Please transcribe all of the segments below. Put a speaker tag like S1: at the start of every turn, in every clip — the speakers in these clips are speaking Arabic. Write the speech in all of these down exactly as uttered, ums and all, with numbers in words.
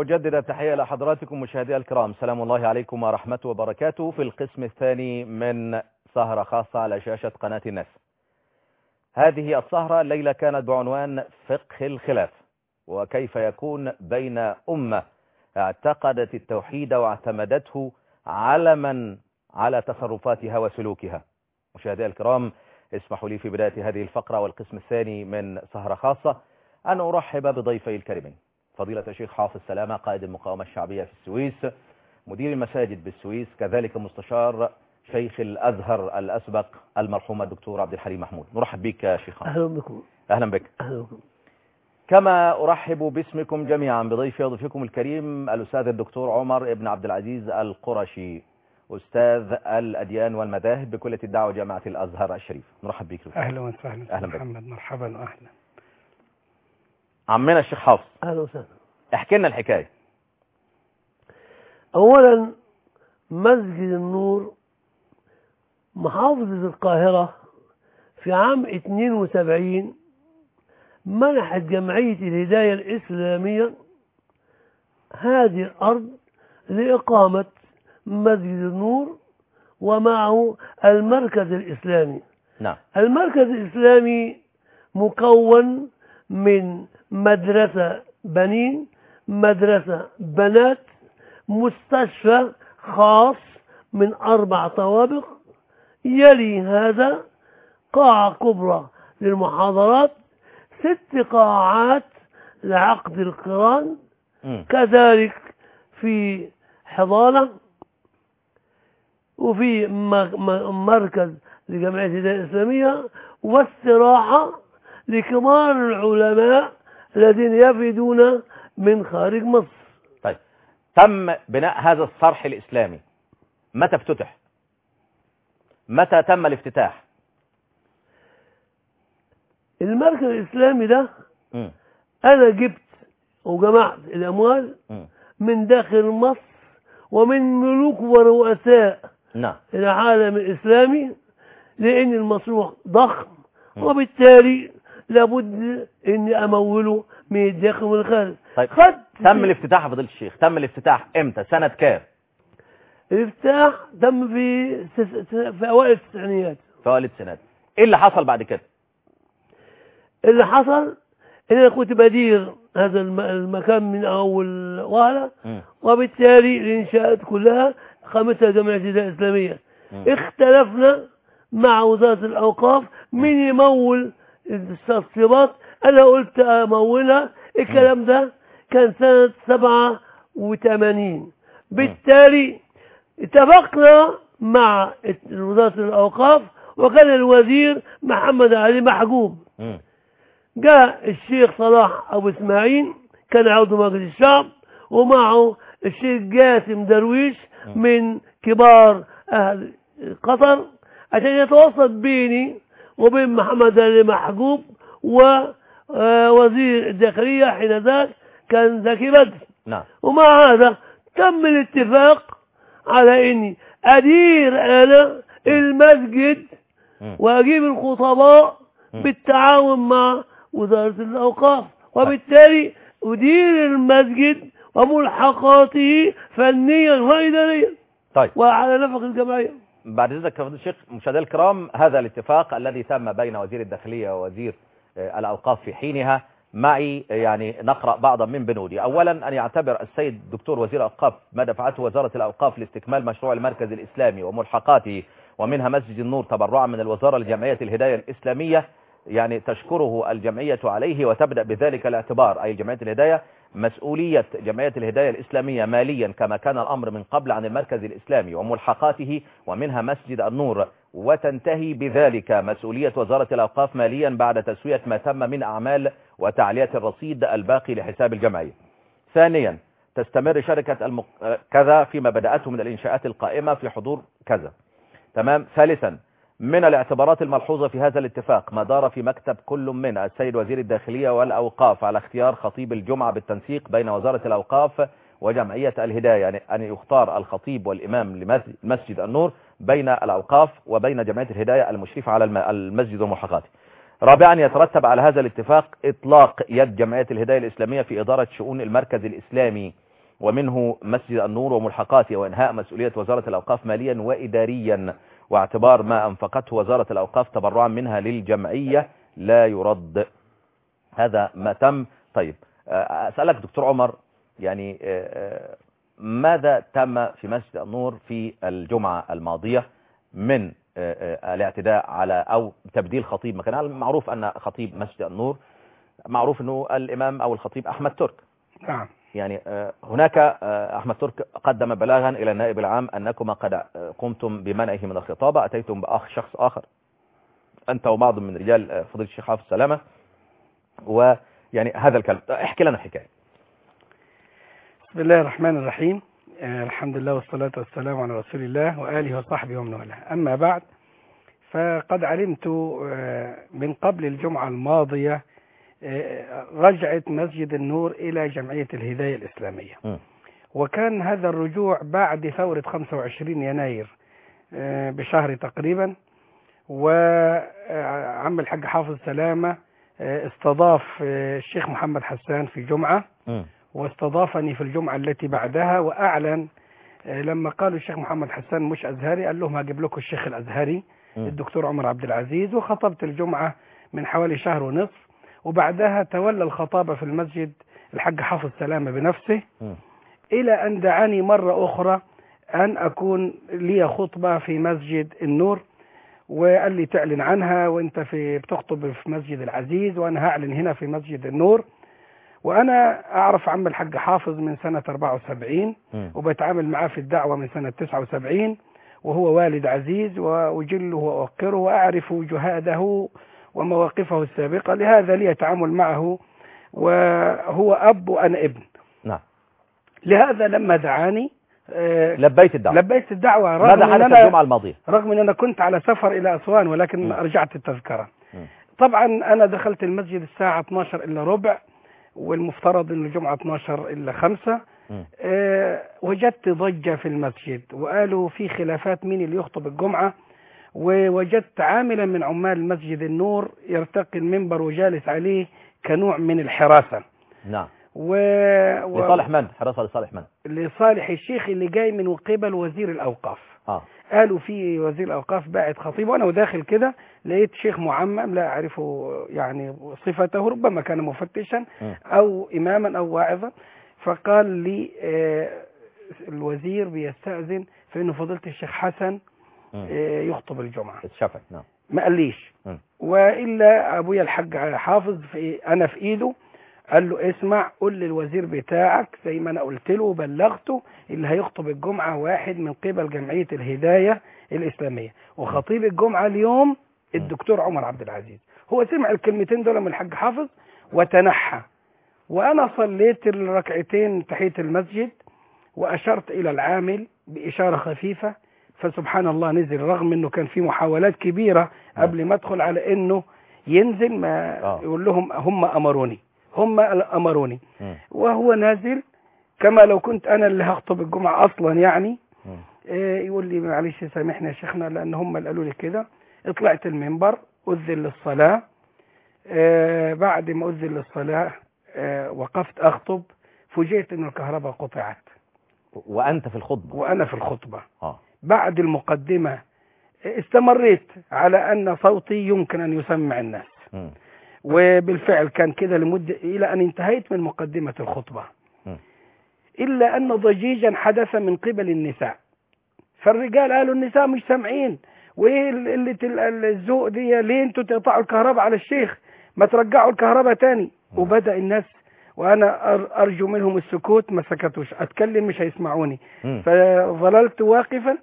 S1: وأجدد التحية لحضراتكم مشاهدي الكرام. سلام الله عليكم ورحمته وبركاته في القسم الثاني من سهرة خاصة على شاشة قناة الناس. هذه السهرة الليلة كانت بعنوان فقه الخلاف، وكيف يكون بين أمة اعتقدت التوحيد واعتمدته علما على تصرفاتها وسلوكها. مشاهدي الكرام، اسمحوا لي في بداية هذه الفقرة والقسم الثاني من سهرة خاصة أن أرحب بضيفي الكريمين، فضيلة الشيخ حافظ سلامة قائد المقاومة الشعبية في السويس، مدير المساجد بالسويس، كذلك مستشار شيخ الأزهر الأسبق المرحوم الدكتور عبد الحليم محمود. نرحب بك يا شيخ حافظ.
S2: أهلا بكم.
S1: أهلا بك.
S2: أهلا بكم.
S1: كما أرحب باسمكم جميعا بضيفي وضيفكم الكريم الأستاذ الدكتور عمر بن عبد العزيز القرشي، أستاذ الأديان والمذاهب بكلية الدعوة جامعة الأزهر الشريف. نرحب بك.
S3: أهلا وسهلا.
S1: أهلا بك
S3: محمد. مرحبا وأهلا.
S1: عمنا الشيخ حافظ،
S2: أهلا وسهلا.
S1: احكي لنا الحكاية.
S2: أولا، مسجد النور محافظة القاهرة في عام اثنين وسبعين منحت جمعية الهداية الإسلامية هذه الأرض لإقامة مسجد النور ومعه المركز الإسلامي.
S1: نعم.
S2: المركز الإسلامي مكون من مدرسة بنين، مدرسة بنات، مستشفى خاص من أربع طوابق، يلي هذا قاعة كبرى للمحاضرات، ست قاعات لعقد القران،
S1: م.
S2: كذلك في حضانة، وفي مركز لجمعية الهداية الإسلامية، واستراحة لكبار العلماء الذين يفدون من خارج مصر.
S1: طيب، تم بناء هذا الصرح الإسلامي متى افتتح؟ متى تم الافتتاح؟
S2: المركز الإسلامي ده
S1: م.
S2: أنا جبت وجمعت الأموال
S1: م.
S2: من داخل مصر ومن ملوك ورؤساء
S1: نعم.
S2: العالم الإسلامي، لأن المشروع ضخم وبالتالي لابد أني أموله من الداخل ومن الخارج.
S1: طيب،
S2: خد
S1: تم الافتتاح يا فضيلة الشيخ، تم الافتتاح امتى؟ سنة كام؟
S2: الافتتاح تم في في أوائل التسعينيات.
S1: في أوائل التسعينات. ايه اللي حصل بعد كده؟
S2: اللي حصل ان انا كنت بدير هذا المكان من اول وهله، وبالتالي الانشاءات كلها خمسها جمعيه الهدايه الاسلاميه. م. اختلفنا مع وزاره الاوقاف مين يمول التشطيبات. انا قلت امولها. الكلام ده كان سنه سبعة وثمانين. بالتالي اتفقنا مع وزاره الاوقاف، وكان الوزير محمد علي محجوب. م. جاء الشيخ صلاح أبو إسماعيل كان عضو مجلس الشعب، ومعه الشيخ جاسم درويش من كبار أهل قطر، عشان يتوسط بيني وبين محمد علي محجوب ووزير الداخلية حين ذاك كان زكي بدر.
S1: نعم.
S2: ومع هذا تم الاتفاق على إني أدير أنا المسجد وأجيب الخطباء بالتعاون مع وزارة الأوقاف، وبالتالي أدير المسجد وملحقاته فنيا وإداريا.
S1: طيب.
S2: وعلى نفق الجمعية.
S1: بعد إذنك يا فضيلة الشيخ، مشاهدينا الكرام، هذا الاتفاق الذي تم بين وزير الداخلية ووزير الأوقاف في حينها، معي يعني نقرأ بعضا من بنودي. أولا، أن يعتبر السيد الدكتور وزير الأوقاف ما دفعته وزارة الأوقاف لاستكمال مشروع المركز الإسلامي وملحقاته ومنها مسجد النور تبرعا من الوزارة لجمعية الهداية الإسلامية، يعني تشكره الجمعية عليه، وتبدأ بذلك الاعتبار أي جمعية الهداية مسؤولية جمعية الهداية الإسلامية ماليا كما كان الأمر من قبل عن المركز الإسلامي وملحقاته ومنها مسجد النور، وتنتهي بذلك مسؤولية وزارة الأوقاف ماليا بعد تسوية ما تم من أعمال وتعلية الرصيد الباقي لحساب الجمعية. ثانيا، تستمر شركة المق... كذا فيما بدأته من الإنشاءات القائمة في حضور كذا. تمام. ثالثا، من الاعتبارات الملحوظة في هذا الاتفاق ما دار في مكتب كل من السيد وزير الداخلية والأوقاف على اختيار خطيب الجمعة بالتنسيق بين وزارة الأوقاف وجمعية الهداية، يعني أن يختار الخطيب والإمام لمسجد النور بين الأوقاف وبين جمعية الهداية المشرفة على المسجد وملحقاته. رابعا، يترتب على هذا الاتفاق إطلاق يد جمعية الهداية الإسلامية في إدارة شؤون المركز الإسلامي ومنه مسجد النور وملحقاته، وإنهاء مسؤولية وزارة الأوقاف ماليا وإداريا، واعتبار ما أنفقته وزارة الأوقاف تبرعا منها للجمعية لا يرد. هذا ما تم. طيب أسألك دكتور عمر، يعني ماذا تم في مسجد النور في الجمعة الماضية من الاعتداء على أو تبديل خطيب مكان؟ معروف أن خطيب مسجد النور معروف أنه الإمام أو الخطيب أحمد ترك.
S3: نعم.
S1: يعني هناك أحمد ترك قدم بلاغا إلى النائب العام أنكما قد قمتم بمنعه من الخطابة، أتيتم بأخ شخص آخر أنت وبعض من رجال فضيلة الشيخ حافظ سلامة، ويعني هذا الكلام احكي لنا الحكاية.
S3: بسم الله الرحمن الرحيم. آه الحمد لله والصلاة والسلام على رسول الله وآله وصحبه ومن والاه. أما بعد، فقد علمت آه من قبل الجمعة الماضية آه رجعت مسجد النور إلى جمعية الهداية الإسلامية، م. وكان هذا الرجوع بعد ثورة خمسة وعشرين يناير آه بشهر تقريبا، وعم الحاج حافظ سلامة آه استضاف آه الشيخ محمد حسان في جمعة، م. واستضافني في الجمعة التي بعدها، وأعلن لما قالوا الشيخ محمد حسان مش أزهري، قال لهم هجيب لكم الشيخ الأزهري م. الدكتور عمر عبد العزيز، وخطبت الجمعة من حوالي شهر ونصف، وبعدها تولى الخطابة في المسجد الحاج حافظ سلامة بنفسه، م. إلى أن دعاني مرة أخرى أن أكون لي خطبة في مسجد النور، وقال لي تعلن عنها وانت في بتخطب في مسجد العزيز، وأنا هعلن هنا في مسجد النور. وأنا أعرف عم الحاج حافظ من سنة أربعة وسبعين، وبتعامل معاه في الدعوة من سنة تسعة وسبعين، وهو والد عزيز وأجله وأوقره وأعرف جهاده ومواقفه السابقة، لهذا لي تعامل معه، وهو أب وأنا ابن.
S1: نعم.
S3: لهذا لما دعاني
S1: آه لبيت الدعوة
S3: لبيت الدعوة رغم
S1: ماذا حدث الجمعة الماضية؟
S3: رغم أن أنا كنت على سفر إلى أسوان، ولكن م. رجعت التذكرة. م. طبعا أنا دخلت المسجد الساعة اثناشر إلا ربع، والمفترض ان الجمعة اثناشر إلا خمسة. أه وجدت ضجة في المسجد، وقالوا في خلافات مين اللي يخطب الجمعة، ووجدت عاملا من عمال مسجد النور يرتقي المنبر وجالس عليه كنوع من الحراسة.
S1: نعم.
S3: و...
S1: و... لصالح من؟ حراسة لصالح من؟
S3: لصالح الشيخ اللي جاي من قبل وزير الأوقاف.
S1: آه.
S3: قالوا في وزير الأوقاف باعت خطيب، وأنا وداخل كده لقيت شيخ معمم لا أعرفه يعني صفته، ربما كان مفتشا أو إماما أو واعظا، فقال لي آه الوزير بيستأذن في أنه فضيلة الشيخ حسن آه يخطب الجمعة.
S1: الشافعي. نعم.
S3: ما قاليش، وإلا أبويا الحاج حافظ في أنا في إيده، قال له اسمع قل للوزير بتاعك زي ما أنا قلت له وبلغته، اللي هيخطب الجمعة واحد من قبل جمعية الهداية الإسلامية، وخطيب الجمعة اليوم الدكتور عمر عبد العزيز. هو سمع الكلمتين دول من الحاج حافظ وتنحى، وأنا صليت الركعتين تحية المسجد وأشرت إلى العامل بإشارة خفيفة، فسبحان الله نزل، رغم أنه كان في محاولات كبيرة قبل ما أدخل على أنه ينزل، ما يقول لهم هم أمروني هم أمروني م. وهو نازل كما لو كنت أنا اللي هخطب الجمعة أصلا يعني. إيه يقول لي معلش سامحنا يا شيخنا لأن هم اللي قالوا لي كده. اطلعت المنبر أذن للصلاة. إيه بعد ما أذن للصلاة إيه وقفت أخطب، فوجئت أن الكهرباء قطعت.
S1: وأنت في الخطبة؟
S3: وأنا في الخطبة.
S1: آه.
S3: بعد المقدمة استمريت على أن صوتي يمكن أن يسمع الناس. م. وبالفعل كان كده لمدة إلى أن انتهيت من مقدمة الخطبة، م. إلا أن ضجيجا حدث من قبل النساء، فالرجال قالوا النساء مش سامعين، وإيه اللي الذوق دي، ليه انتوا تقطعوا الكهرباء على الشيخ، ما ترجعوا الكهرباء تاني. م. وبدأ الناس وأنا أرجو منهم السكوت، ما سكتوش، أتكلم مش هيسمعوني. م. فظللت واقفا،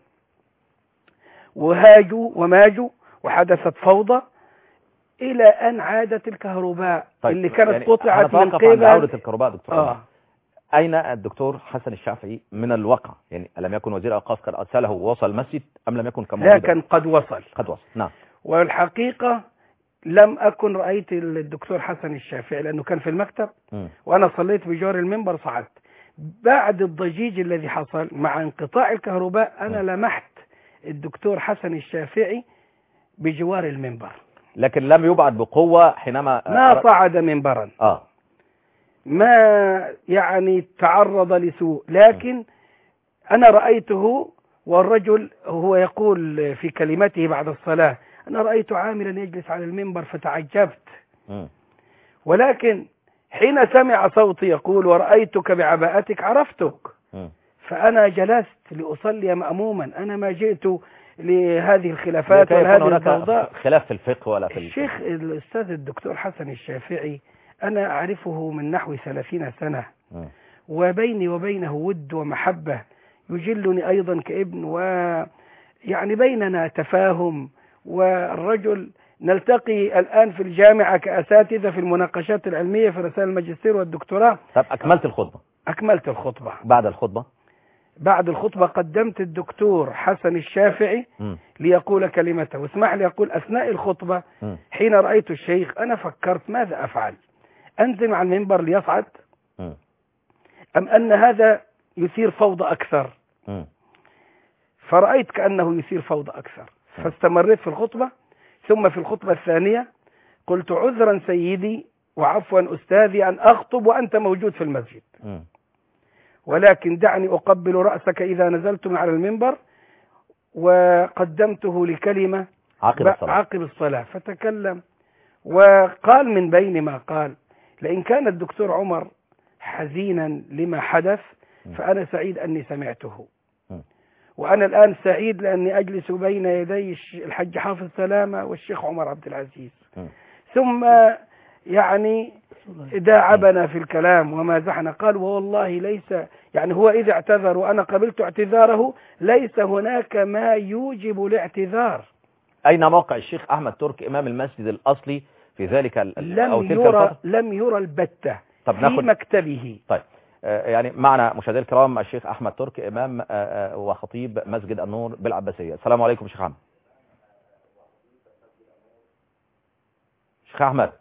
S3: وهاجوا وماجوا وحدثت فوضى إلى أن عادت الكهرباء. طيب اللي كانت يعني قطعت من قبل
S1: عودة الكهرباء. دكتور
S3: آه.
S1: أين الدكتور حسن الشافعي من الواقع؟ يعني ألم يكن وزير الأوقاف قد أرسله ووصل المسجد أم لم يكن كما
S3: لا كان قد وصل
S1: قد وصل نعم.
S3: والحقيقة لم أكن رأيت الدكتور حسن الشافعي لأنه كان في المكتب، م. وأنا صليت بجوار المنبر صعدت. بعد الضجيج الذي حصل مع انقطاع الكهرباء أنا م. لمحت الدكتور حسن الشافعي بجوار المنبر،
S1: لكن لم يبعد بقوة حينما
S3: ما صعد منبرا.
S1: آه.
S3: ما يعني تعرض لسوء، لكن أنا رأيته والرجل هو يقول في كلمته بعد الصلاة أنا رأيت عاملا يجلس على المنبر فتعجبت، ولكن حين سمع صوتي يقول ورأيتك بعباءتك عرفتك، فأنا جلست لأصلي مأموما، أنا ما جئت لهذه الخلافات ولا هذه الضوضاء.
S1: خلاف في الفقه ولا في
S3: الشيخ الأستاذ الدكتور حسن الشافعي أنا أعرفه من نحو ثلاثين سنة، م. وبيني وبينه ود ومحبة، يجلني أيضا كابن، ويعني بيننا تفاهم، والرجل نلتقي الآن في الجامعة كأساتذة في المناقشات العلمية في رسائل الماجستير والدكتوراه.
S1: طب أكملت الخطبة؟
S3: أكملت الخطبة.
S1: بعد الخطبة؟
S3: بعد الخطبة قدمت الدكتور حسن الشافعي م. ليقول كلمته، واسمح لي أقول أثناء الخطبة م. حين رأيت الشيخ أنا فكرت ماذا أفعل، أنزل على المنبر ليصعد م. أم أن هذا يثير فوضى أكثر؟ م. فرأيت كأنه يثير فوضى أكثر، م. فاستمريت في الخطبة. ثم في الخطبة الثانية قلت عذرا سيدي وعفوا أستاذي أن أخطب وأنت موجود في المسجد، م. ولكن دعني أقبل رأسك إذا نزلت من على المنبر، وقدمته لكلمة
S1: عقب الصلاة.
S3: عقب الصلاة فتكلم وقال من بين ما قال لئن كان الدكتور عمر حزينا لما حدث فأنا سعيد أني سمعته، وأنا الآن سعيد لأني أجلس بين يدي الحج حافظ سلامة والشيخ عمر عبد العزيز. ثم يعني داعبنا في الكلام ومازحنا، قال والله ليس يعني هو إذا اعتذر وأنا قبلت اعتذاره ليس هناك ما يوجب الاعتذار.
S1: أين موقع الشيخ أحمد ترك إمام المسجد الأصلي في ذلك
S3: لم أو تلك يرى الفترة؟ لم يرى البتة في ناخد... مكتبه.
S1: طيب يعني معنا مشاهدينا الكرام الشيخ أحمد ترك إمام وخطيب مسجد النور بالعباسية. السلام عليكم شيخ أحمد. شيخ أحمد.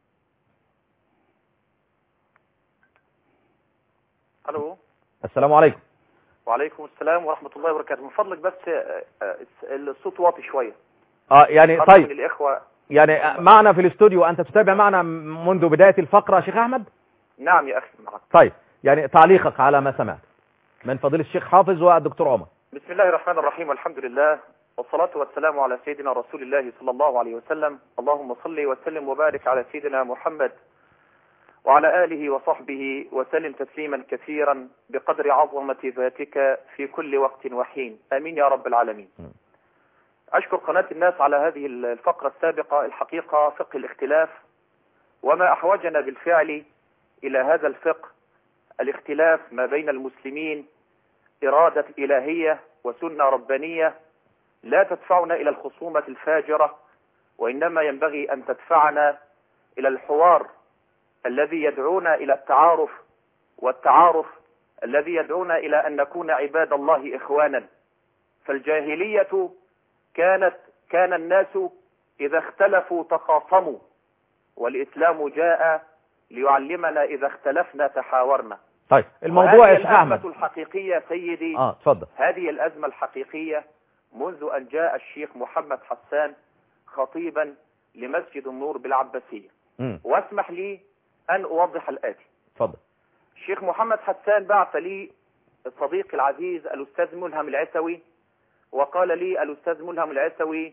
S4: الو.
S1: السلام عليكم.
S4: وعليكم السلام ورحمة الله وبركاته. من فضلك بس الصوت واطي شوية.
S1: اه يعني طيب
S4: من الإخوة
S1: يعني معنا في الاستوديو، أنت تتابع معنا منذ بداية الفقرة شيخ أحمد؟
S4: نعم يا أخي معك.
S1: طيب يعني تعليقك على ما سمعت من فضيلة الشيخ حافظ والدكتور عمر.
S4: بسم الله الرحمن الرحيم والحمد لله والصلاة والسلام على سيدنا رسول الله صلى الله عليه وسلم. اللهم صل وسلم وبارك على سيدنا محمد وعلى آله وصحبه وسلم تسليما كثيرا بقدر عظمة ذاتك في كل وقت وحين، آمين يا رب العالمين. أشكر قناة الناس على هذه الفقرة السابقة. الحقيقة فقه الاختلاف وما أحوجنا بالفعل إلى هذا الفقه، الاختلاف ما بين المسلمين إرادة إلهية وسنة ربانية لا تدفعنا إلى الخصومة الفاجرة، وإنما ينبغي أن تدفعنا إلى الحوار الذي يدعونا إلى التعارف، والتعارف الذي يدعونا إلى أن نكون عباد الله إخوانا. فالجاهلية كانت كان الناس إذا اختلفوا تخاصموا، والإسلام جاء ليعلمنا إذا اختلفنا تحاورنا.
S1: طيب الموضوع يا شيخ أحمد
S4: الأزمة الحقيقية سيدي
S1: آه تفضل.
S4: هذه الأزمة الحقيقية منذ أن جاء الشيخ محمد حسان خطيبا لمسجد النور بالعباسية. م. واسمح لي أن أوضح الآتي.
S1: تفضل.
S4: الشيخ محمد حسان بعث لي صديقي العزيز الأستاذ ملهم العسوي، وقال لي الأستاذ ملهم العسوي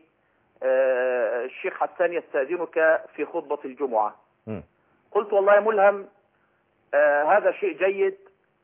S4: آه الشيخ حسان يستأذنك في خطبة الجمعة. م. قلت والله يا ملهم آه هذا شيء جيد،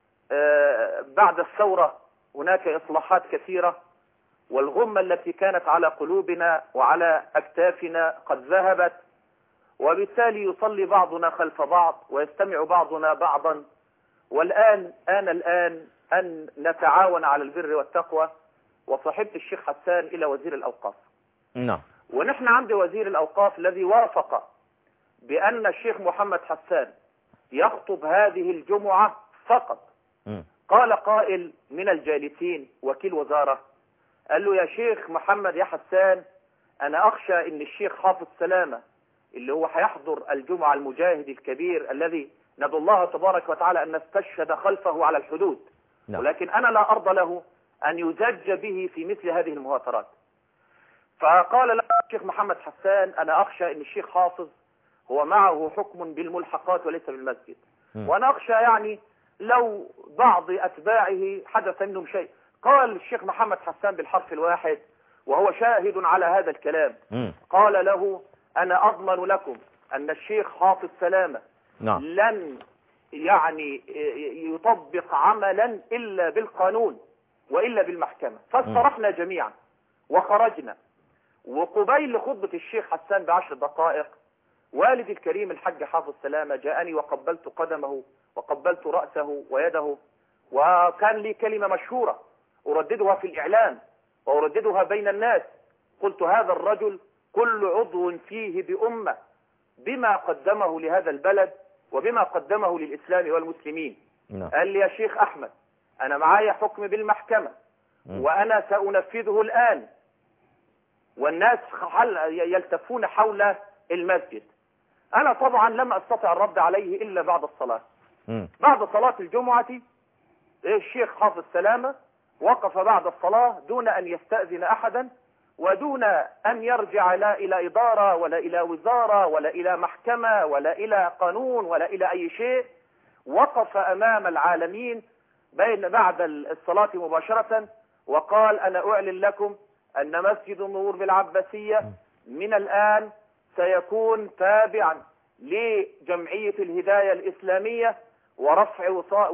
S4: آه بعد الثورة هناك إصلاحات كثيرة، والغمة التي كانت على قلوبنا وعلى أكتافنا قد ذهبت، وبالتالي يصلي بعضنا خلف بعض ويستمع بعضنا بعضا، والآن آن الآن أن نتعاون على البر والتقوى. وصحبت الشيخ حسان إلى وزير الأوقاف.
S1: نعم.
S4: ونحن عند وزير الأوقاف الذي وافق بأن الشيخ محمد حسان يخطب هذه الجمعة فقط. م. قال قائل من الجالسين وكيل وزارة قال له يا شيخ محمد يا حسان أنا أخشى أن الشيخ حافظ سلامة اللي هو هيحضر الجمعة المجاهد الكبير الذي ندعو الله تبارك وتعالى أن نستشهد خلفه على الحدود، لا. ولكن أنا لا أرضى له أن يزج به في مثل هذه المهاترات. فقال له الشيخ محمد حسان أنا أخشى أن الشيخ حافظ هو معه حكم بالملحقات وليس بالمسجد، وأنا أخشى يعني لو بعض أتباعه حدث منهم شيء. قال الشيخ محمد حسان بالحرف الواحد وهو شاهد على هذا الكلام،
S1: م.
S4: قال له: أنا أضمن لكم أن الشيخ حافظ سلامة
S1: نعم.
S4: لن يعني يطبق عملا إلا بالقانون وإلا بالمحكمة. فاسترحنا جميعا وخرجنا، وقبيل خطبة الشيخ حسان بعشر دقائق والدي الكريم الحاج حافظ سلامة جاءني وقبلت قدمه وقبلت رأسه ويده، وكان لي كلمة مشهورة أرددها في الإعلام وأرددها بين الناس. قلت: هذا الرجل كل عضو فيه بأمة بما قدمه لهذا البلد وبما قدمه للإسلام والمسلمين.
S1: نعم.
S4: قال لي: يا شيخ أحمد، أنا معايا حكم بالمحكمة وأنا سأنفذه الآن، والناس يلتفون حول المسجد. أنا طبعا لم أستطع الرد عليه إلا بعد الصلاة.
S1: م.
S4: بعد صلاة الجمعة الشيخ حافظ سلامة وقف بعد الصلاة دون أن يستأذن أحدا ودون أن يرجع لا إلى إدارة ولا إلى وزارة ولا إلى محكمة ولا إلى قانون ولا إلى أي شيء. وقف أمام العالمين بين بعد الصلاة مباشرة وقال: أنا أعلن لكم أن مسجد النور بالعباسية من الآن سيكون تابعا لجمعية الهداية الإسلامية ورفع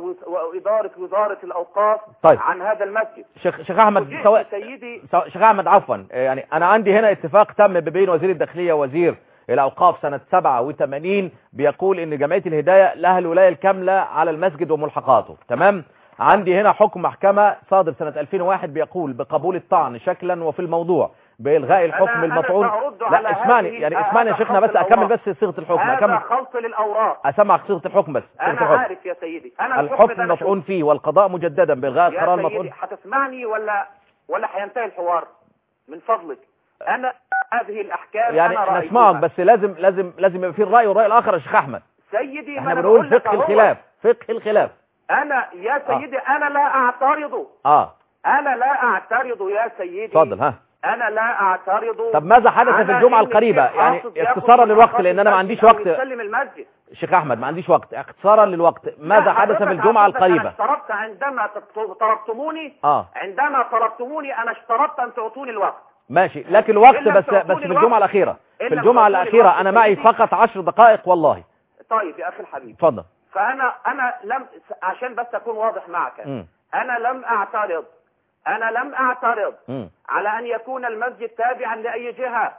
S4: وإدارة وزارة الأوقاف
S1: طيب.
S4: عن هذا المسجد.
S1: شيخ شيخ أحمد سو...
S4: سيدي
S1: شيخ أحمد عفوا، يعني أنا عندي هنا اتفاق تم بين وزير الداخلية ووزير الأوقاف سنة سبعة وثمانين بيقول إن جمعية الهداية لها الولاية الكاملة على المسجد وملحقاته. تمام. عندي هنا حكم محكمة صادر سنة ألفين وواحد بيقول بقبول الطعن شكلا وفي الموضوع بإلغاء الحكم المطعون. لا اسمعني يعني اسمعني يا شيخنا بس أكمل بس صيغة الحكم.
S4: هذا
S1: أكمل
S4: خلط للأوراق.
S1: أسمعك صيغة الحكم بس.
S4: أنا
S1: الحكم.
S4: عارف يا سيدي. أنا
S1: الحكم المطعون فيه والقضاء مجددا بإلغاء القرار المطعون.
S4: يا سيدي هتسمعني ولا ولا هينتهي الحوار من فضلك؟ أنا هذه الأحكام
S1: يعني
S4: أنا
S1: نسمعك بس لازم لازم لازم يبقى في الرأي والرأي الآخر يا شيخ أحمد.
S4: سيدي
S1: احنا بنقول فقه الخلاف فقه الخلاف.
S4: أنا يا سيدي آه. أنا لا أعترض.
S1: اه
S4: أنا لا أعترض يا سيدي.
S1: اتفضل. ها
S4: أنا لا أعترض.
S1: طب ماذا حدث في الجمعة القريبة؟ يعني اختصارا للوقت لأن أنا ما عنديش وقت.
S4: يسلم المسجد.
S1: شيخ أحمد ما عنديش وقت. اختصارا للوقت ماذا حدث في الجمعة القريبة؟
S4: أنا اشترطت عندما طلبتموني
S1: اه
S4: عندما طلبتموني أنا اشترطت أن تعطوني الوقت.
S1: ماشي، لكن الوقت بس بس في الجمعة الأخيرة. في الجمعة الأخيرة أنا معي فقط عشر دقائق والله.
S4: طيب يا أخي الحبيب
S1: اتفضل.
S4: فأنا أنا لم عشان بس أكون واضح معك م. أنا لم أعترض أنا لم أعترض م. على أن يكون المسجد تابعا لأي جهة،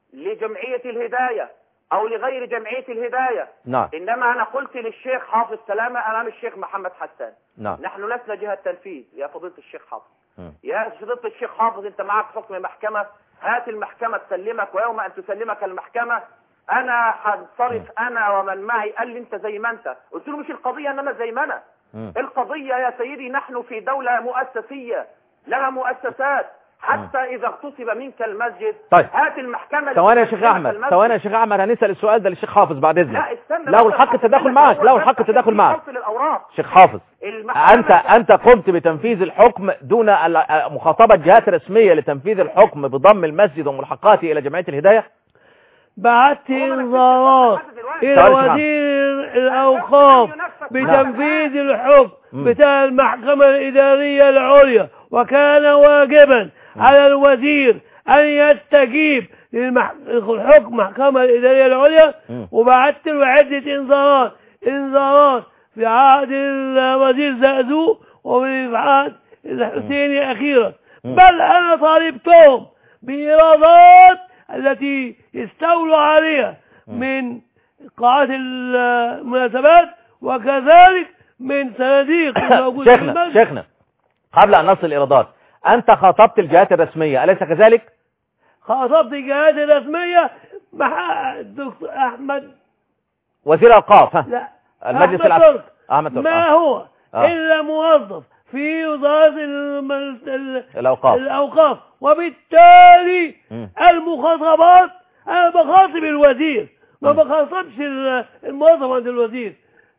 S4: لجمعية الهداية أو لغير جمعية الهداية.
S1: نعم.
S4: إنما أنا قلت للشيخ حافظ سلامة أمام الشيخ محمد حسان.
S1: نعم.
S4: نحن لسنا جهة تنفيذ يا فضيلة الشيخ حافظ.
S1: م.
S4: يا فضيلة الشيخ حافظ أنت معك حكم محكمة، هات المحكمة تسلمك، ويوم أن تسلمك المحكمة أنا هنصرف أنا ومن معي. قال لي أنت زي ما أنت. قلت له مش القضية أن أنا زي ما أنا. م. القضية يا سيدي نحن في دولة مؤسسية لها مؤسسات. حتى إذا اغتصب منك المسجد
S1: طيب.
S4: هات المحكمة.
S1: ثواني يا شيخ أحمد ثواني يا شيخ أحمد هنسأل السؤال ده للشيخ حافظ بعد إذنك.
S4: لا استنى.
S1: لو الحق التداخل معك لو الحق التداخل معك شيخ حافظ أنت أنت قمت بتنفيذ الحكم دون مخاطبة جهات رسمية لتنفيذ الحكم بضم المسجد وملحقاته إلى جمعية الهداية؟
S2: بعت انذارات الى وزير الاوقاف بتنفيذ الحكم بتاع المحكمة الادارية العليا، وكان واجبا على الوزير ان يستجيب للحكم محكمة الادارية العليا. وبعت له عدة انذارات انذارات في عهد الوزير زقزوق وفي عهد الحسيني اخيرا. بل انا طالبتهم بايرادات التي استولوا عليها من قاعات المناسبات وكذلك من صناديق الموجودة في
S1: شيخنا شيخنا قبل أن نصل الإيرادات أنت خاطبت الجهات الرسمية أليس كذلك؟
S2: خاطبت الجهات الرسمية مع الدكتور أحمد
S1: وزير الأوقاف. ها
S2: لا
S1: المجلس
S2: العسكري
S1: أحمد ترك.
S2: ما هو
S1: آه.
S2: إلا موظف في وزارة
S1: الأوقاف
S2: الأوقاف وبالتالي م. المخاطبات أنا بخاطب الوزير ما بخاطبش الموظف عند الوزير.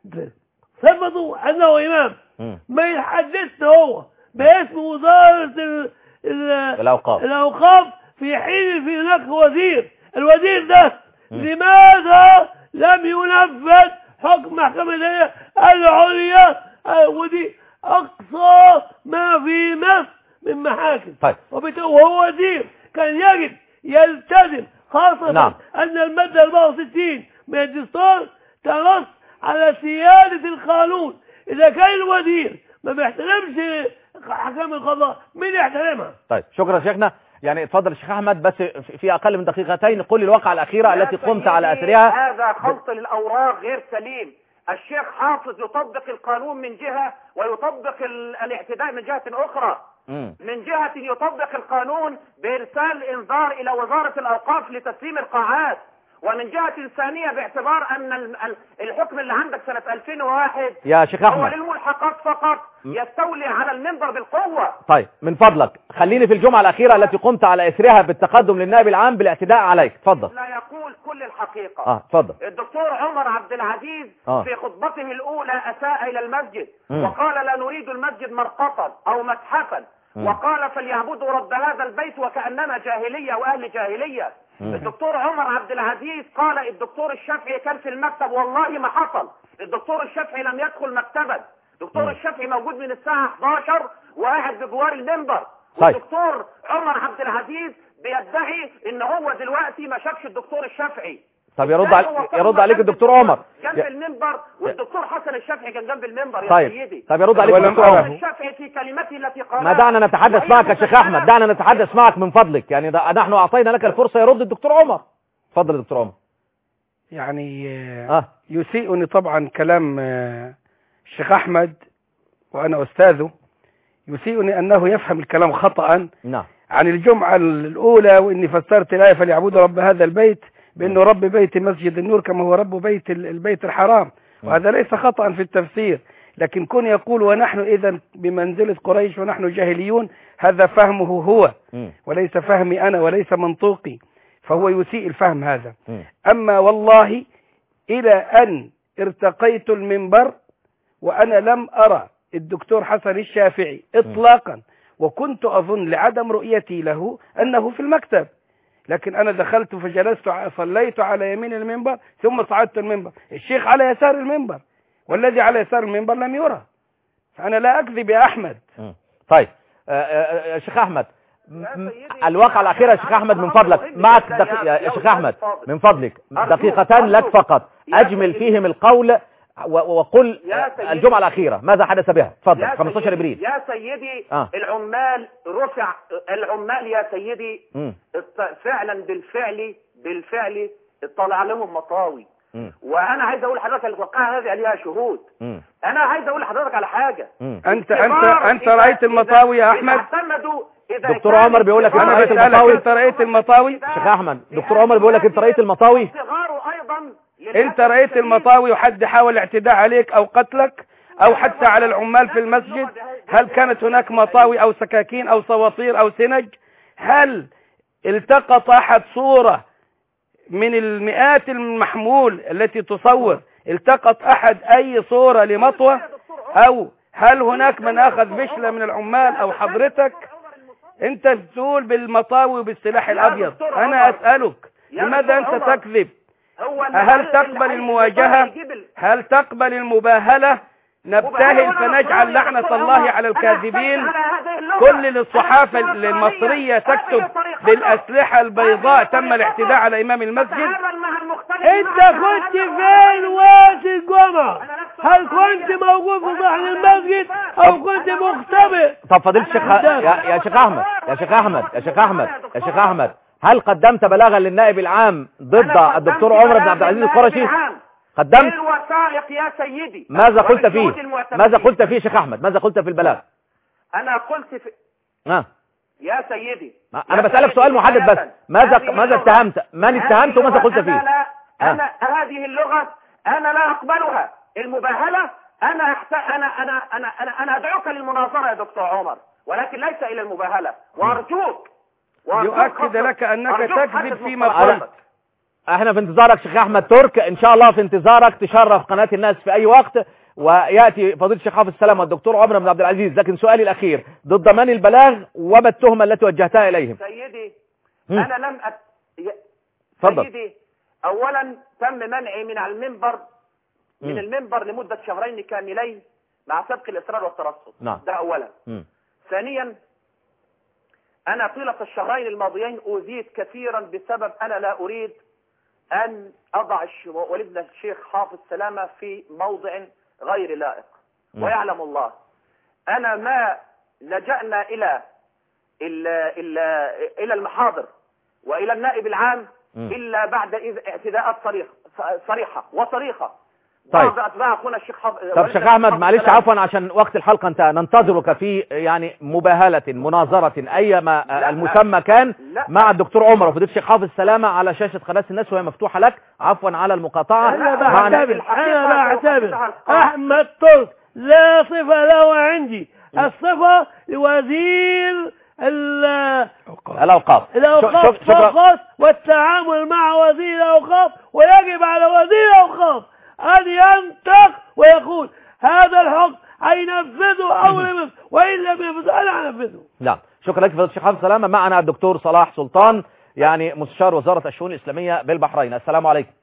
S2: ثبتوا أنه إمام م. ما يحدثنا هو باسم وزارة ال ال
S1: الأوقاف.
S2: الأوقاف في حين في هناك وزير. الوزير ده م. لماذا لم ينفذ حكم محكمة الإدارية العليا، ودي أقصى ما في مصر من محاكم.
S1: طيب.
S2: وهو وزير كان يجب يلتزم، خاصة
S1: نعم.
S2: أن المادة أربعة وستين من الدستور تنص على سيادة القانون. إذا كان الوزير ما بيحترمش حكام القضاء، مين يحترمها؟
S1: طيب شكرا شيخنا. يعني اتفضل الشيخ احمد، بس في اقل من دقيقتين قل الواقعة الاخيرة التي قمت على اثرها.
S4: هذا خلط للاوراق غير سليم. الشيخ حافظ يطبق القانون من جهة ويطبق الاعتداء من جهة اخرى.
S1: مم.
S4: من جهة يطبق القانون بإرسال إنذار إلى وزارة الأوقاف لتسليم القاعات، ومن جهة ثانية باعتبار أن الحكم اللي عندك سنة ألفين وواحد
S1: يا شيخ
S4: هو
S1: احمد
S4: للملحقات فقط يستولي على المنبر بالقوة.
S1: طيب من فضلك خليني في الجمعة الأخيرة التي قمت على إثرها بالتقدم للنائب العام بالاعتداء عليك. تفضل.
S4: لا يقول كل الحقيقة.
S1: اه تفضل.
S4: الدكتور عمر عبد العزيز
S1: آه.
S4: في خطبته الأولى أساء إلى المسجد
S1: مم.
S4: وقال لا نريد المسجد مرقطا أو متحفا،
S1: مم.
S4: وقال فليعبدوا رب هذا البيت وكأننا جاهلية وأهل جاهلية.
S1: مم.
S4: الدكتور عمر عبد العزيز قال الدكتور الشافعي كان في المكتب، والله ما حصل. الدكتور الشافعي لم يدخل مكتبا. الدكتور
S1: مم.
S4: الشافعي موجود من الساعة احد عشر وقاعد بجوار المنبر.
S1: طيب.
S4: والدكتور عمر عبد العزيز بيدعي ان هو دلوقتي ما شافش الدكتور الشافعي.
S1: طب يرد علي... يرد عليك الدكتور عمر
S4: جنب
S1: ي...
S4: المنبر، والدكتور حسن الشافعي كان جنب المنبر. يا
S1: طيب.
S4: سيدي
S1: طب يرد عليك الدكتور عمر.
S4: الشافعي في كلمته التي قالها.
S1: ما دعنا نتحدث معك يا شيخ احمد، دعنا نتحدث معك من فضلك. يعني ده نحن اعطينا لك الفرصة، يرد الدكتور عمر. تفضل يا دكتور عمر.
S3: يعني
S1: اه
S3: يسيئني طبعا كلام الشيخ احمد، وانا استاذه، يسيئني انه يفهم الكلام خطأ.
S1: نعم.
S3: عن الجمعة الاولى واني فسرت الايه فليعبدوا رب هذا البيت بانه رب بيت مسجد النور كما هو رب بيت البيت الحرام، وهذا ليس خطأ في التفسير. لكن كون يقول ونحن اذا بمنزلة قريش ونحن جاهليون، هذا فهمه هو وليس فهمي انا وليس منطوقي، فهو يسيء الفهم هذا. اما والله الى ان ارتقيت المنبر وانا لم ارى الدكتور حسن الشافعي اطلاقا، وكنت اظن لعدم رؤيتي له انه في المكتب، لكن انا دخلت فجلست صليت على يمين المنبر ثم صعدت المنبر. الشيخ على يسار المنبر، والذي على يسار المنبر لم يرى، فانا لا اكذب يا احمد.
S1: طيب يا شيخ احمد، الواقعة الأخيرة يا شيخ أحمد من فضلك معك دق... يا شيخ أحمد من فضلك دقيقتان لك فقط، أجمل فيهم القول وقل الجمعة الأخيرة ماذا حدث بها. تفضل. خمسة عشر ابريل
S4: يا سيدي.
S1: آه.
S4: العمال رفع العمال يا سيدي م. فعلا بالفعل بالفعل طلع لهم مطاوي. م. وانا عايز اقول لحضرتك الواقعة هذه عليها شهود. م. انا عايز اقول لحضرتك على حاجة. م.
S3: انت انت انت رأيت المطاوي يا احمد؟
S1: دكتور عمر بيقول لك
S3: انا
S1: رأيت
S3: المطاوي. انت رأيت المطاوي؟
S1: شيخ احمد دكتور عمر بيقول لك انت رأيت المطاوي؟
S3: انت رأيت المطاوي وحد حاول الاعتداء عليك او قتلك او حتى على العمال في المسجد؟ هل كانت هناك مطاوي او سكاكين او صواطير او سنج؟ هل التقط احد صورة من المئات المحمول التي تصور، التقط احد اي صورة لمطوة؟ او هل هناك من اخذ فشلة من العمال او حضرتك؟ انت تقول بالمطاوي وبالسلاح الابيض، انا اسألك لماذا انت تكذب؟ هل تقبل المواجهة؟ هل تقبل المباهلة؟ نبتهل فنجعل لعنة الله على الكاذبين. كل الصحافة المصرية تكتب بالأسلحة البيضاء تم الاعتداء على إمام المسجد.
S2: انت كنت فين وقت الجمعة؟ هل كنت موجود في صحن المسجد او كنت مختبئ؟
S1: طب فضيلة الشيخ يا, يا شيخ احمد يا شيخ احمد يا شيخ احمد يا شيخ احمد هل قدمت بلاغا للنائب العام ضد الدكتور عمر بن عبد العزيز القرشي؟ قدمت
S4: الوثائق يا سيدي.
S1: ماذا قلت فيه؟ ماذا قلت فيه شيخ احمد؟ ماذا قلت في البلاغ؟
S4: انا قلت في
S1: اه
S4: يا سيدي
S1: انا بسألك سؤال محدد بس، ماذا ماذا اتهمت؟ من اتهمت وماذا قلت فيه؟
S4: أنا لا أنا آه. هذه اللغة انا لا اقبلها. المباهلة انا أحت... انا انا انا انا انا ادعوك للمناظرة يا دكتور عمر، ولكن ليس الى المباهلة. وارجوك
S3: يؤكد لك انك تكذب فيما قلت.
S1: احنا في انتظارك شيخ احمد ترك، ان شاء الله في انتظارك تشرف قناة الناس في اي وقت، ويأتي فضيلة الشيخ حافظ السلام والدكتور عمر بن عبد العزيز. لكن سؤالي الاخير ضد من البلاغ وما التهمة التي وجهتها اليهم؟
S4: سيدي م. انا لم أت...
S1: فضل.
S4: سيدي اولا تم منعي من على المنبر من المنبر لمدة شهرين كاملين مع سبق الإصرار والترصد.
S1: نعم.
S4: ده أولا.
S1: م.
S4: ثانيا، أنا طيلة الشهرين الماضيين أوذيت كثيرا بسبب أنا لا أريد أن أضع والدنا الشيخ حافظ سلامة في موضع غير لائق. م. ويعلم الله أنا ما لجأنا إلى إلى إلى إلى المحاضر وإلى النائب العام م. إلا بعد اعتداءات صريحة صريحة وصريحة.
S1: طيب.
S4: بعض أتباع أخونا الشيخ حافظ.
S1: طب شيخ أحمد معلش عفوا عشان وقت الحلقة انت ننتظرك في يعني مباهلة مناظرة أيما المسمى كان
S4: لا.
S1: مع الدكتور عمر وفضيلة الشيخ حافظ سلامة على شاشة قناة الناس وهي مفتوحة لك. عفوا على المقاطعة.
S2: أنا بعتبر أنا بعتبر أحمد ترك لا صفة له عندي، الصفة لوزير
S1: الأوقاف
S2: الأوقاف فقط، والتعامل مع وزير الأوقاف، ويجب على وزير الأوقاف أن ينطق ويقول هذا الحكم هينفذه أو ينفذه، وإن لم ينفذه أنا هنفذه.
S1: نعم، شكرا لك فضيلة الشيخ حافظ سلامة. معنا الدكتور صلاح سلطان يعني مستشار وزارة الشؤون الإسلامية بالبحرين. السلام عليكم.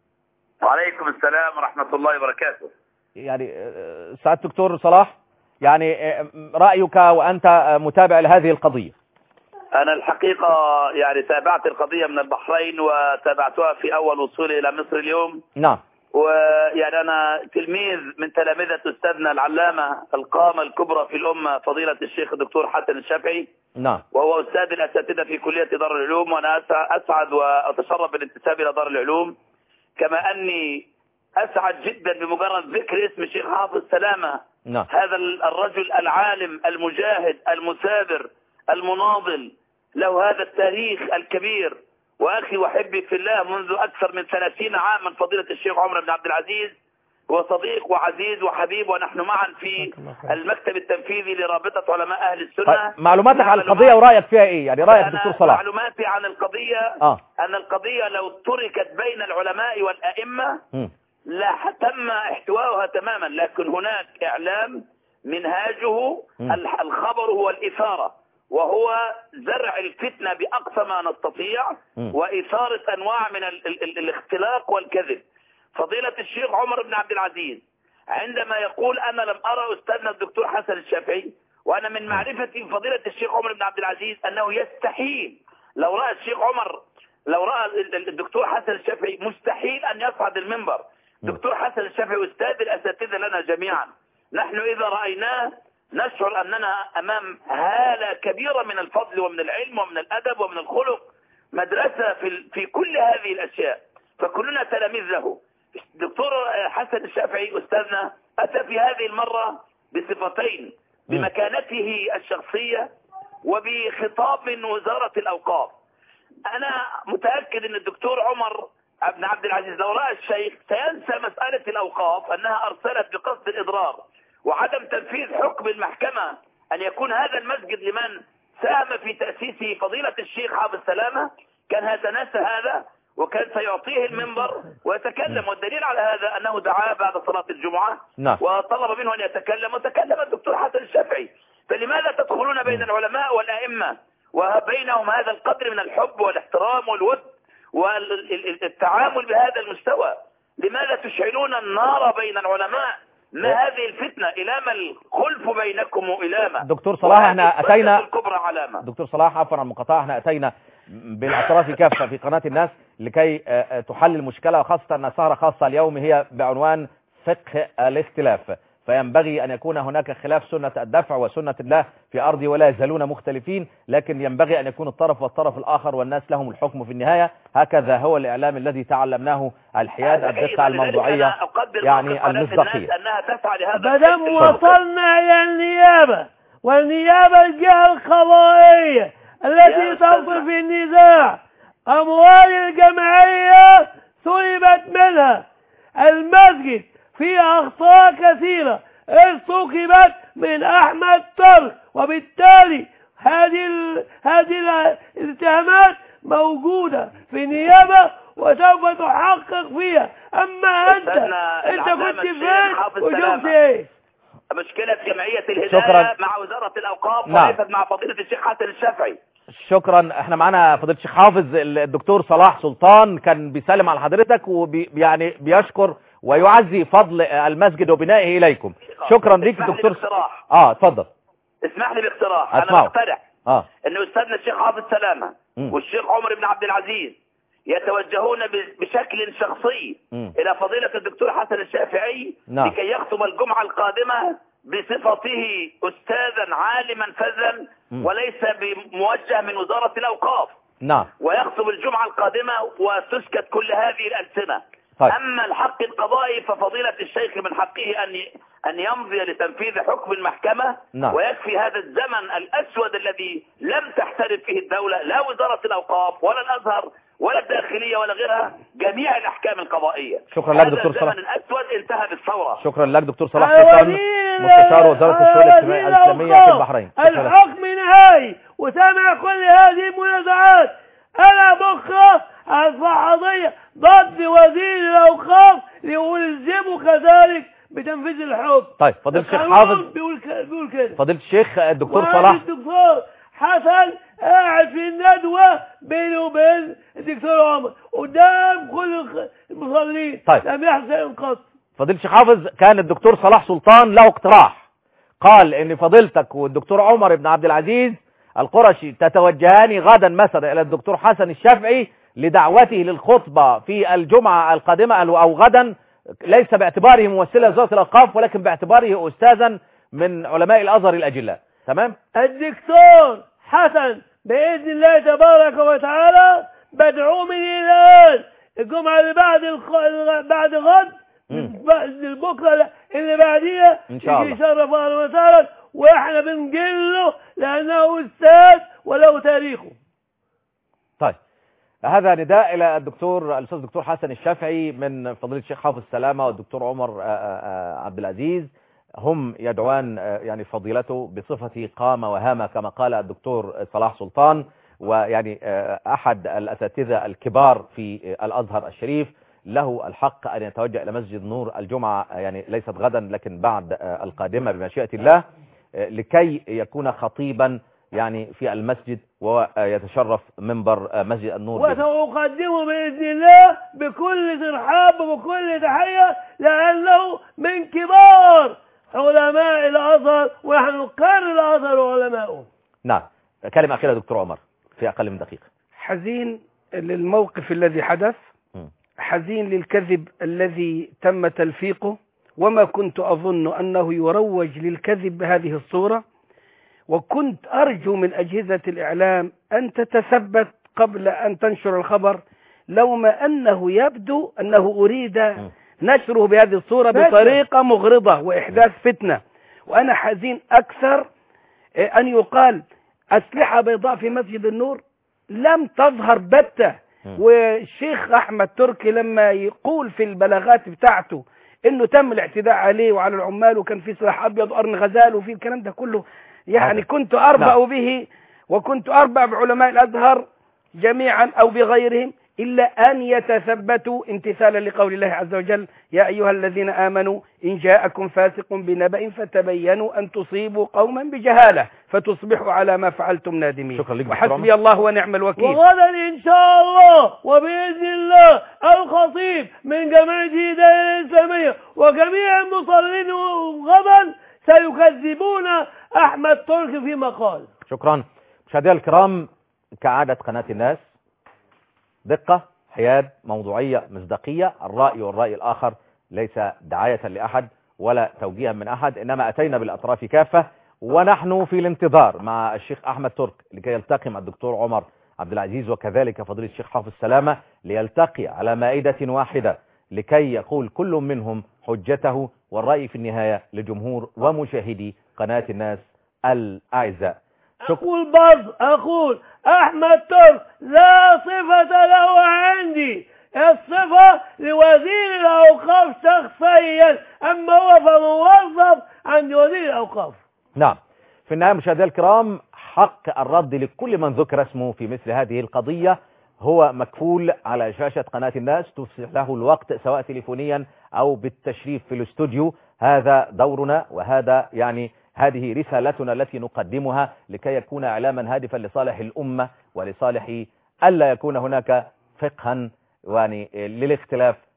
S5: وعليكم السلام ورحمة الله وبركاته.
S1: يعني سعادة الدكتور صلاح، يعني رأيك وأنت متابع لهذه القضية؟
S5: أنا الحقيقة يعني تابعت القضية من البحرين وتابعتها في أول وصولي إلى مصر اليوم.
S1: نعم.
S5: ويعني أنا تلميذ من تلامذة أستاذنا العلامة القامة الكبرى في الأمة فضيلة الشيخ الدكتور حسن الشافعي.
S1: نعم.
S5: وهو أستاذ الأساتذة في كلية دار العلوم، وأنا أسعد وأتشرف بالانتساب إلى دار العلوم، كما أني أسعد جدا بمجرد ذكر اسم الشيخ حافظ سلامة.
S1: نعم.
S5: هذا الرجل العالم المجاهد المثابر المناضل، له هذا التاريخ الكبير. وأخي وحبي في الله منذ أكثر من ثلاثين عاما فضيلة الشيخ عمر بن عبد العزيز، هو صديق وعزيز وحبيب، ونحن معا في المكتب التنفيذي لرابطة علماء أهل السنة.
S1: معلوماتك عن القضية ورأيك فيها إيه؟ يعني رأيك دكتور صلاح؟
S5: معلوماتي عن القضية
S1: آه.
S5: أن القضية لو تركت بين العلماء والأئمة م. لا تم احتوائها تماما، لكن هناك إعلام منهاجه م. الخبر هو الإثارة، وهو زرع الفتنة بأقصى ما نستطيع م. وإثارة أنواع من ال ال ال الاختلاق والكذب. فضيلة الشيخ عمر بن عبد العزيز عندما يقول أنا لم أرى أستاذنا الدكتور حسن الشافعي، وأنا من معرفتي فضيلة الشيخ عمر بن عبد العزيز أنه يستحيل لو رأى الشيخ عمر لو رأى الدكتور حسن الشافعي مستحيل أن يصعد المنبر. دكتور حسن الشافعي أستاذ الأساتذة لنا جميعا، نحن إذا رأيناه نشعر أننا أمام هالة كبيرة من الفضل ومن العلم ومن الأدب ومن الخلق، مدرسة في, في كل هذه الأشياء، فكلنا تلاميذ له. دكتور حسن الشافعي أستاذنا أتى في هذه المرة بصفتين، بمكانته الشخصية وبخطاب من وزارة الأوقاف. أنا متأكد أن الدكتور عمر بن عبد العزيز لو رأى الشيخ سينسى مسألة الأوقاف أنها أرسلت بقصد الإضرار وعدم تنفيذ حكم المحكمة أن يكون هذا المسجد لمن ساهم في تأسيسه فضيلة الشيخ حافظ سلامة، كان هيتناسى هذا وكان سيعطيه المنبر ويتكلم. والدليل على هذا أنه دعاه بعد صلاة الجمعة
S1: نعم.
S5: وطلب منه أن يتكلم وتكلم الدكتور حسن الشافعي. فلماذا تدخلون بين العلماء والأئمة وبينهم هذا القدر من الحب والاحترام والود والتعامل بهذا المستوى؟ لماذا تشعلون النار بين العلماء؟ ما هذه الفتنة؟ إلام الخلف بينكم وإلامة.
S1: دكتور صلاح احنا أتينا
S5: الكبرى علامة.
S1: دكتور صلاح عفوا عن المقاطعة، احنا أتينا بالأطراف كافة في قناة الناس لكي تحل المشكلة، وخاصة أن سهرة خاصة اليوم هي بعنوان فقه الاختلاف، فينبغي أن يكون هناك خلاف سنة الدفع وسنة الله في أرض ولا يزالون مختلفين، لكن ينبغي أن يكون الطرف والطرف الآخر والناس لهم الحكم في النهاية. هكذا هو الإعلام الذي تعلمناه، الحياد، الدقة، الموضوعية، يعني المصداقية.
S2: بدم وصلنا إلى النيابة، والنيابة الجهة القضائية التي تنصف في النزاع. أموال الجمعية سلبت منها، المسجد في أخطاء كثيرة ارتكبت من أحمد ترك، وبالتالي هذه ال... هذه الاتهامات موجودة في النيابة وسوف تحقق فيها. أما أنت أنت كنت فين وشفت إيه؟
S5: مشكلة جمعية الهداية مع وزارة الأوقاف وليست مع فضيلة الشيخ حسن الشافعي.
S1: شكرا. احنا معانا فضيلة الشيخ حافظ الدكتور صلاح سلطان كان بيسلم على حضرتك ويعني بيشكر ويعزي فضل المسجد وبنائه إليكم. شكرا ليك دكتور. اه اتفضل.
S5: اسمح لي باقتراح.
S1: أسمعه.
S5: انا بقترح
S1: اه
S5: انه استاذنا الشيخ حافظ سلامة
S1: م.
S5: والشيخ عمر بن عبد العزيز يتوجهون بشكل شخصي م. الى فضيلة الدكتور حسن الشافعي
S1: نعم.
S5: لكي يخطب الجمعة القادمة بصفته استاذا عالما فذا وليس بموجه من وزارة الاوقاف.
S1: نعم.
S5: ويخطب الجمعة القادمة وتسكت كل هذه الألسنة.
S1: طيب.
S5: أما الحق القضائي ففضيلة الشيخ من حقه أن أن يمضي لتنفيذ حكم المحكمة.
S1: نعم.
S5: ويكفي هذا الزمن الأسود الذي لم تحترف فيه الدولة لا وزارة الأوقاف ولا الأزهر ولا الداخلية ولا غيرها جميع الأحكام القضائية.
S1: شكرا لك دكتور صلاح.
S5: هذا الزمن الأسود انتهى بالثورة.
S1: شكرا لك دكتور صلاح سلطان مستشار وزارة الشؤون الإسلامية في البحرين.
S2: الحكم نهائي وسامع كل هذه المنازعات. أنا بكرة أرفع قضية ضد وزير الأوقاف ليلزمه كذلك بتنفيذ الحكم.
S1: طيب فضيلة الشيخ حافظ
S2: بيقول بيقول كده.
S1: فضيلة الشيخ الدكتور صلاح.
S2: الدكتور حسن قاعد في الندوة بينه وبين الدكتور عمر قدام كل المصلين.
S1: طيب.
S2: لم يحصل قط.
S1: فضيلة الشيخ حافظ كان الدكتور صلاح سلطان له اقتراح، قال ان فضيلتك والدكتور عمر بن عبد العزيز القرشي تتوجهان غدا مثلا الى الدكتور حسن الشافعي لدعوته للخطبة في الجمعة القادمة او غدا، ليس باعتباره ممثلا لوزارة الاوقاف ولكن باعتباره استاذا من علماء الازهر الاجلاء. تمام.
S2: الدكتور حسن باذن الله تبارك وتعالى بدعوه من الان الجمعة اللي بعد الخ... بعد غد بكره اللي بعديها
S1: ان شاء الله
S2: يشرف اهلا وسهلا، واحنا بنجله لانه استاذ وله تاريخه.
S1: طيب هذا نداء الى الدكتور الاستاذ الدكتور حسن الشافعي من فضيله الشيخ حافظ سلامه والدكتور عمر عبد العزيز، هم يدعوان يعني فضيلته بصفه قامه وهامه كما قال الدكتور صلاح سلطان، ويعني احد الاساتذه الكبار في الازهر الشريف، له الحق أن يتوجه إلى مسجد نور الجمعة، يعني ليست غدا لكن بعد القادمة بمشيئة الله، لكي يكون خطيبا يعني في المسجد ويتشرف منبر مسجد النور.
S2: وسأقدمه بإذن الله بكل ترحاب وبكل تحية لأنه من كبار علماء الأزهر ونحن نقر الأزهر وعلماؤه.
S1: نعم. كلمة أخيرة دكتور عمر في أقل من دقيقة.
S3: حزين للموقف الذي حدث، حزين للكذب الذي تم تلفيقه، وما كنت أظن أنه يروج للكذب بهذه الصورة، وكنت أرجو من أجهزة الإعلام أن تتثبت قبل أن تنشر الخبر، لو ما أنه يبدو أنه أريد نشره بهذه الصورة بطريقة مغرضة وإحداث فتنة. وأنا حزين أكثر أن يقال أسلحة بيضاء في مسجد النور لم تظهر بتة، والشيخ أحمد تركي لما يقول في البلاغات بتاعته انه تم الاعتداء عليه وعلى العمال وكان في سلاح ابيض وقرن غزال وفي الكلام ده كله، يعني كنت اربأ به وكنت اربأ بعلماء الازهر جميعا او بغيرهم الا ان يتثبتوا امتثالا لقول الله عز وجل: يا ايها الذين امنوا ان جاءكم فاسق بنبأ فتبينوا ان تصيبوا قوما بجهالة فتصبحوا على ما فعلتم نادمين. وحسبي الله ونعم الوكيل.
S2: وغدا ان شاء الله وباذن الله الخطيب من جماعة الهداية الاسلامية وجميع المصلين غدا سيكذبون احمد تركي فيما قال.
S1: شكرا. مشاهدينا الكرام، كعادة قناة الناس، دقة، حياد، موضوعية، مصداقية، الرأي والرأي الآخر ليس دعاية لأحد ولا توجيها من أحد، إنما أتينا بالأطراف كافة، ونحن في الانتظار مع الشيخ أحمد ترك لكي يلتقي مع الدكتور عمر عبد العزيز وكذلك فضيلة الشيخ حافظ سلامة، ليلتقي على مائدة واحدة لكي يقول كل منهم حجته، والرأي في النهاية لجمهور ومشاهدي قناة الناس الأعزاء.
S2: أقول برضه أقول أحمد ترك لا صفة له عندي، الصفة لوزير الأوقاف شخصيا، أما هو فموظف عند وزير الأوقاف.
S1: نعم. في النهاية مشاهدينا الكرام، حق الرد لكل من ذكر اسمه في مثل هذه القضية هو مكفول على شاشة قناة الناس، تفسح له الوقت سواء تليفونيا أو بالتشريف في الاستوديو. هذا دورنا وهذا يعني هذه رسالتنا التي نقدمها لكي يكون إعلاما هادفا لصالح الأمة ولصالح ألا يكون هناك فقها يعني للاختلاف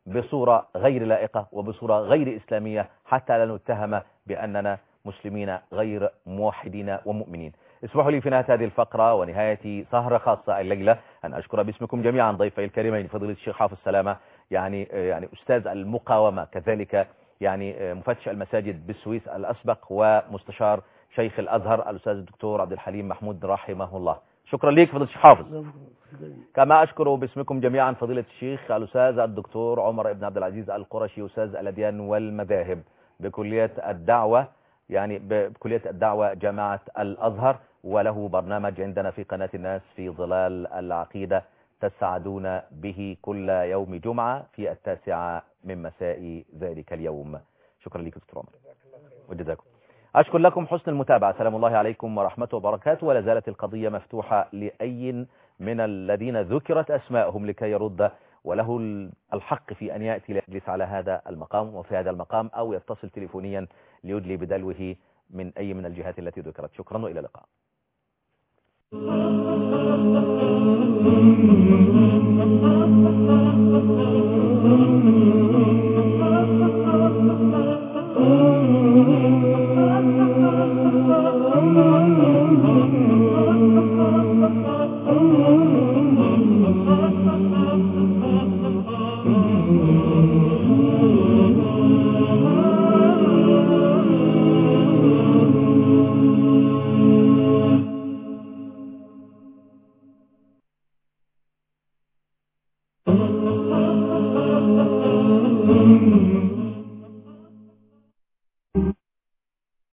S1: بصورة غير لائقة وبصورة غير إسلامية حتى لا نتهم بأننا مسلمين غير موحدين ومؤمنين. اسمحوا لي في نهاية هذه الفقرة ونهاية سهرة خاصة الليلة أن أشكر باسمكم جميعا ضيفي الكريمين فضيلة الشيخ حافظ سلامة، يعني يعني أستاذ المقاومة، كذلك يعني مفتش المساجد بالسويس الأسبق، ومستشار شيخ الأزهر الأستاذ الدكتور عبد الحليم محمود رحمه الله. شكرا لك فضيلة الشيخ حافظ. كما أشكر باسمكم جميعا فضيلة الشيخ الأستاذ الدكتور عمر بن عبد العزيز القرشي، أستاذ الأديان والمذاهب بكلية الدعوة، يعني بكلية الدعوة جامعة الأزهر، وله برنامج عندنا في قناة الناس في ظلال العقيدة تسعدون به كل يوم جمعة في التاسعة من مساء ذلك اليوم. شكرا لك دكتور عمر وجزاكم. أشكر لكم حسن المتابعة. سلام الله عليكم ورحمته وبركاته. ولا زالت القضية مفتوحة لأي من الذين ذكرت أسماءهم لكي يرد، وله الحق في أن يأتي ليجلس على هذا المقام وفي هذا المقام، أو يتصل تليفونيا ليدلي بدلوه من أي من الجهات التي ذكرت. شكرا وإلى اللقاء.